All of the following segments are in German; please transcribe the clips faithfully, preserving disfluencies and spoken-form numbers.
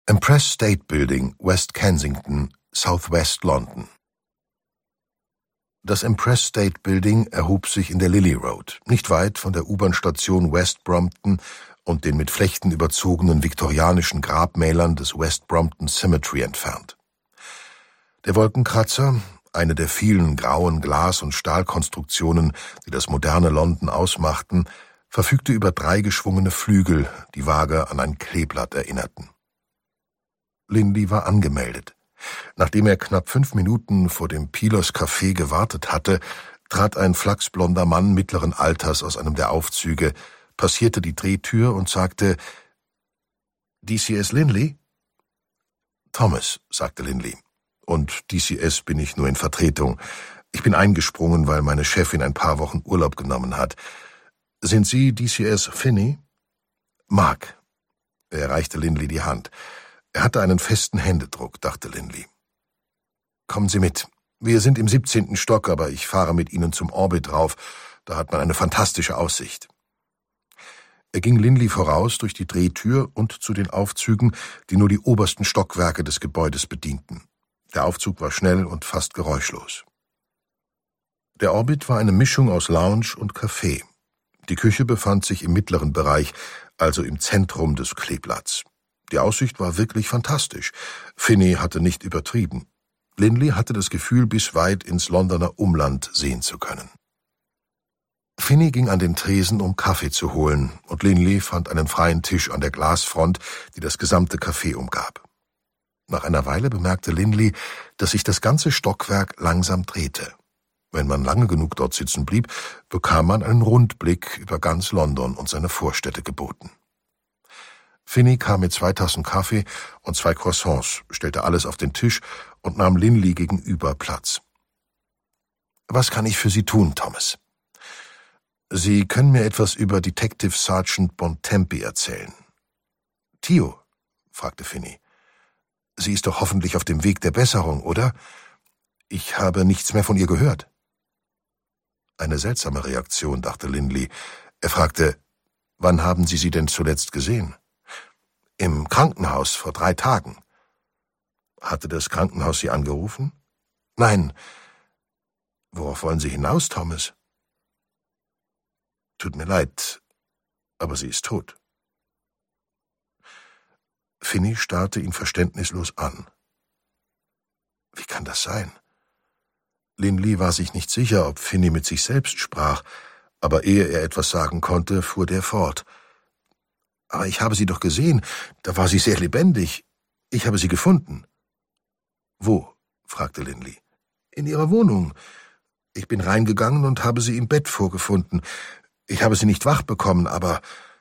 Empress State Building, West Kensington, Southwest London. Das Empress State Building erhob sich in der Lily Road, nicht weit von der U-Bahn-Station West Brompton und den mit Flechten überzogenen viktorianischen Grabmälern des West Brompton Cemetery entfernt. Der Wolkenkratzer, eine der vielen grauen Glas- und Stahlkonstruktionen, die das moderne London ausmachten, verfügte über drei geschwungene Flügel, die vage an ein Kleeblatt erinnerten. Linley war angemeldet. Nachdem er knapp fünf Minuten vor dem Peelers Café gewartet hatte, trat ein flachsblonder Mann mittleren Alters aus einem der Aufzüge, passierte die Drehtür und sagte: »D C S Linley?« »Thomas«, sagte Linley. »Und D C S bin ich nur in Vertretung. Ich bin eingesprungen, weil meine Chefin ein paar Wochen Urlaub genommen hat. Sind Sie D C S Finney?« »Mark.« Er reichte Linley die Hand. Er hatte einen festen Händedruck, dachte Linley. »Kommen Sie mit. Wir sind im siebzehnten Stock, aber ich fahre mit Ihnen zum Orbit rauf. Da hat man eine fantastische Aussicht.« Er ging Linley voraus durch die Drehtür und zu den Aufzügen, die nur die obersten Stockwerke des Gebäudes bedienten. Der Aufzug war schnell und fast geräuschlos. Der Orbit war eine Mischung aus Lounge und Café. Die Küche befand sich im mittleren Bereich, also im Zentrum des Kleeblatts. Die Aussicht war wirklich fantastisch. Finney hatte nicht übertrieben. Linley hatte das Gefühl, bis weit ins Londoner Umland sehen zu können. Finney ging an den Tresen, um Kaffee zu holen, und Linley fand einen freien Tisch an der Glasfront, die das gesamte Café umgab. Nach einer Weile bemerkte Linley, dass sich das ganze Stockwerk langsam drehte. Wenn man lange genug dort sitzen blieb, bekam man einen Rundblick über ganz London und seine Vorstädte geboten. Finney kam mit zwei Tassen Kaffee und zwei Croissants, stellte alles auf den Tisch und nahm Linley gegenüber Platz. »Was kann ich für Sie tun, Thomas?« »Sie können mir etwas über Detective Sergeant Bontempi erzählen.« »Theo?« fragte Finney. »Sie ist doch hoffentlich auf dem Weg der Besserung, oder? Ich habe nichts mehr von ihr gehört.« Eine seltsame Reaktion, dachte Linley. Er fragte: »Wann haben Sie sie denn zuletzt gesehen?« »Im Krankenhaus vor drei Tagen.« »Hatte das Krankenhaus Sie angerufen?« »Nein.« »Worauf wollen Sie hinaus, Thomas?« »Tut mir leid, aber sie ist tot.« Finney starrte ihn verständnislos an. Wie kann das sein? Linley war sich nicht sicher, ob Finney mit sich selbst sprach, aber ehe er etwas sagen konnte, fuhr der fort. »Aber ich habe sie doch gesehen, da war sie sehr lebendig. Ich habe sie gefunden.« »Wo?« fragte Linley. »In ihrer Wohnung. Ich bin reingegangen und habe sie im Bett vorgefunden. Ich habe sie nicht wach bekommen, aber...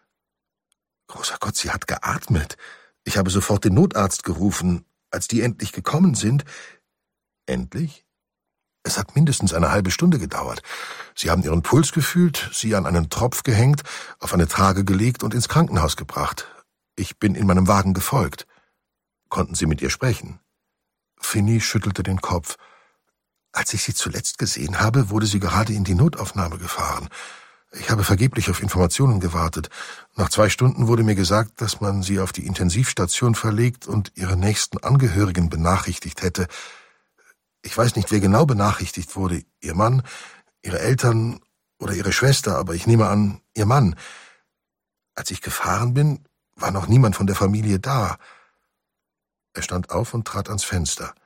Großer Gott, sie hat geatmet. Ich habe sofort den Notarzt gerufen, als die endlich gekommen sind.« »Endlich?« »Es hat mindestens eine halbe Stunde gedauert. Sie haben ihren Puls gefühlt, sie an einen Tropf gehängt, auf eine Trage gelegt und ins Krankenhaus gebracht. Ich bin in meinem Wagen gefolgt.« »Konnten Sie mit ihr sprechen?« Finney schüttelte den Kopf. »Als ich sie zuletzt gesehen habe, wurde sie gerade in die Notaufnahme gefahren. Ich habe vergeblich auf Informationen gewartet. Nach zwei Stunden wurde mir gesagt, dass man sie auf die Intensivstation verlegt und ihre nächsten Angehörigen benachrichtigt hätte. Ich weiß nicht, wer genau benachrichtigt wurde, ihr Mann, ihre Eltern oder ihre Schwester, aber ich nehme an, ihr Mann. Als ich gefahren bin, war noch niemand von der Familie da.« Er stand auf und trat ans Fenster.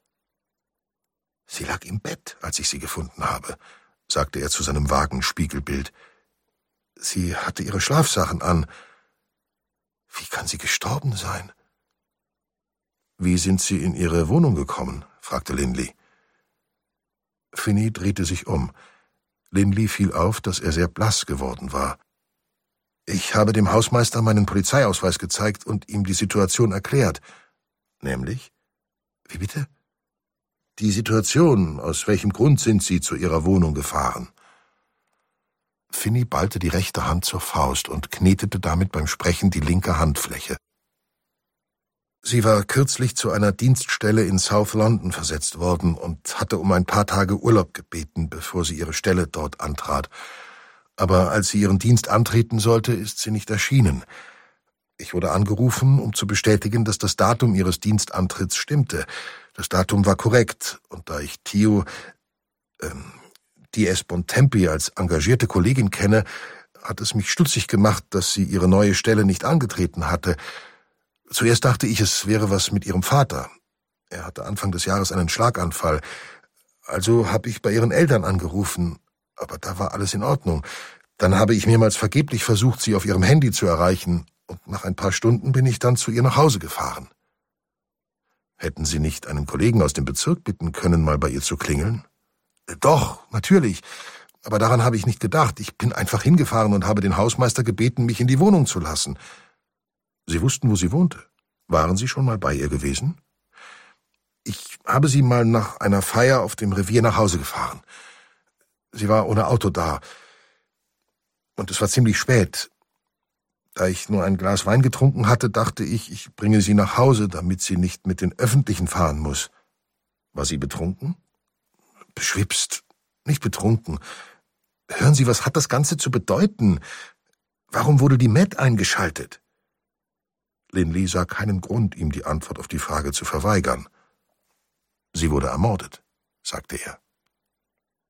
»Sie lag im Bett, als ich sie gefunden habe«, sagte er zu seinem Wagenspiegelbild. »Sie hatte ihre Schlafsachen an. Wie kann sie gestorben sein?« »Wie sind Sie in Ihre Wohnung gekommen?« fragte Linley. Finney drehte sich um. Linley fiel auf, dass er sehr blass geworden war. »Ich habe dem Hausmeister meinen Polizeiausweis gezeigt und ihm die Situation erklärt.« »Nämlich?« »Wie bitte?« »Die Situation. Aus welchem Grund sind Sie zu Ihrer Wohnung gefahren?« Finney ballte die rechte Hand zur Faust und knetete damit beim Sprechen die linke Handfläche. Sie war kürzlich zu einer Dienststelle in South London versetzt worden und hatte um ein paar Tage Urlaub gebeten, bevor sie ihre Stelle dort antrat. Aber als sie ihren Dienst antreten sollte, ist sie nicht erschienen. Ich wurde angerufen, um zu bestätigen, dass das Datum ihres Dienstantritts stimmte. Das Datum war korrekt, und da ich Theo, ähm, D S Bontempi als engagierte Kollegin kenne, hat es mich stutzig gemacht, dass sie ihre neue Stelle nicht angetreten hatte. Zuerst dachte ich, es wäre was mit ihrem Vater. Er hatte Anfang des Jahres einen Schlaganfall. Also habe ich bei ihren Eltern angerufen, aber da war alles in Ordnung. Dann habe ich mehrmals vergeblich versucht, sie auf ihrem Handy zu erreichen, und nach ein paar Stunden bin ich dann zu ihr nach Hause gefahren. Hätten Sie nicht einen Kollegen aus dem Bezirk bitten können, mal bei ihr zu klingeln? Doch, natürlich. Aber daran habe ich nicht gedacht. Ich bin einfach hingefahren und habe den Hausmeister gebeten, mich in die Wohnung zu lassen. Sie wussten, wo sie wohnte. Waren Sie schon mal bei ihr gewesen? Ich habe sie mal nach einer Feier auf dem Revier nach Hause gefahren. Sie war ohne Auto da. Und es war ziemlich spät. Da ich nur ein Glas Wein getrunken hatte, dachte ich, ich bringe sie nach Hause, damit sie nicht mit den Öffentlichen fahren muss. War sie betrunken? Beschwipst, nicht betrunken. Hören Sie, was hat das Ganze zu bedeuten? Warum wurde die Met eingeschaltet? Linley sah keinen Grund, ihm die Antwort auf die Frage zu verweigern. Sie wurde ermordet, sagte er.